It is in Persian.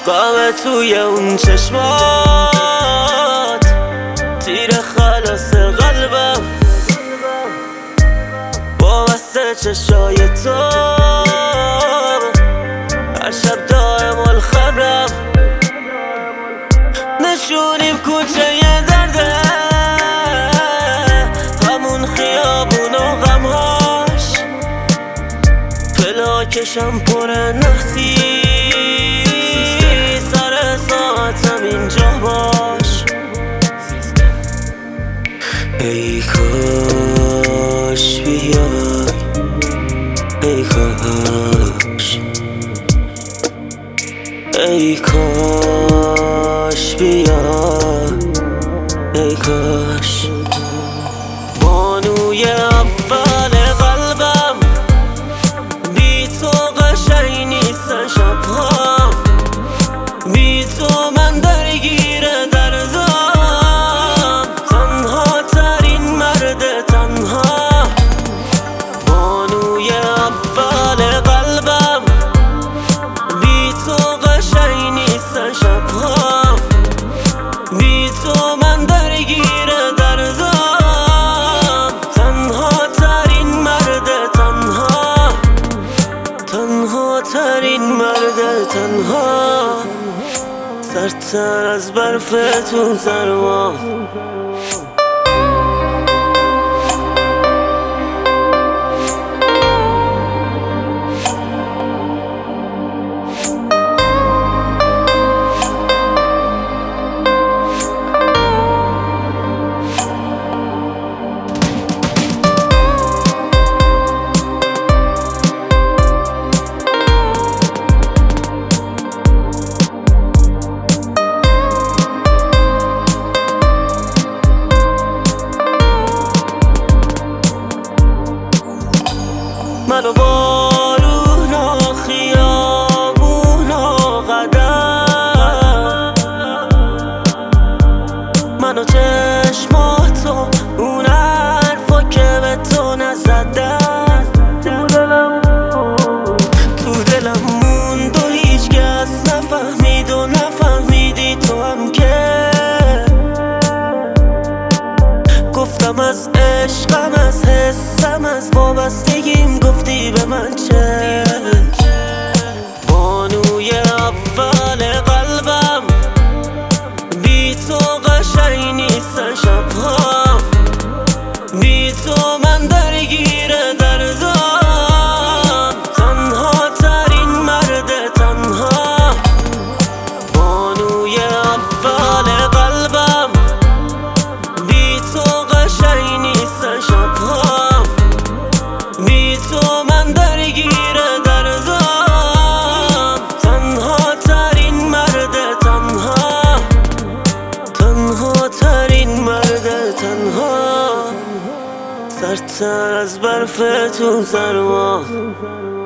بامه توی اون چشمات، تیر خلاص قلبم وابسته چشای تو، هر شب دائم الخبرم، نشونیم کوچه ی درده، همون خیابون و غمهاش، پلاکشم پر نحسی، سر ساعتم اینجا باش. ای کاش بیای، ای کاش، ای کاش بیای، ای کاش. بانوی اول قلبم، بی تو قشنگ نیستن شبهام، بی تو من درگیر دردم، تنها ترین مرد تنها. بانوی اول قلبم، بی تو قشنگ نیستن شبهام، بی تو من درگیر دردم، تنها ترین مرد تنها، تنها ترین مرد تنها، سردتر از برف تو سرما. منو بارونا خیابونا قدم، منو چشماتو اون حرفا که به تو نزدم، تو دلم موند و هیچ کس نفهمید و نفهمیدی تو هم که گفتم از عشقم، از حسم، از وابستگیم، گفتی به من چه. بانوی اول قلبم، بی تو قشنگ نیستن شبهام، بی تو من درگیر دردم، تنها ترین مرد تنها. بانوی اول قلبم، بی تو قشنگ نیستن شبهام، بی تو من درگیر دردم، تنها ترین مرد تنها، تنها ترین مرد تنها، سردتر از برف تو سرما.